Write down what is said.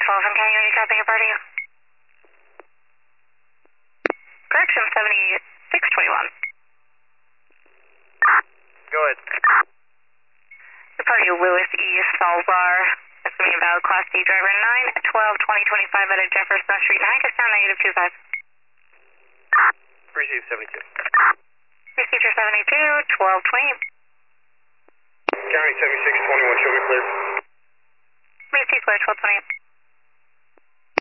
12 from County, are you copying a party? Correction, 7621. Go ahead. The party Louis E. Salzar. That's going to be a valid Class D driver 9 at 12-2025 out of Jefferson Street in Hackettstown, -25. Receive 72. Receiver 72, 1220. County 7621, show me clear. BC clear, 1220.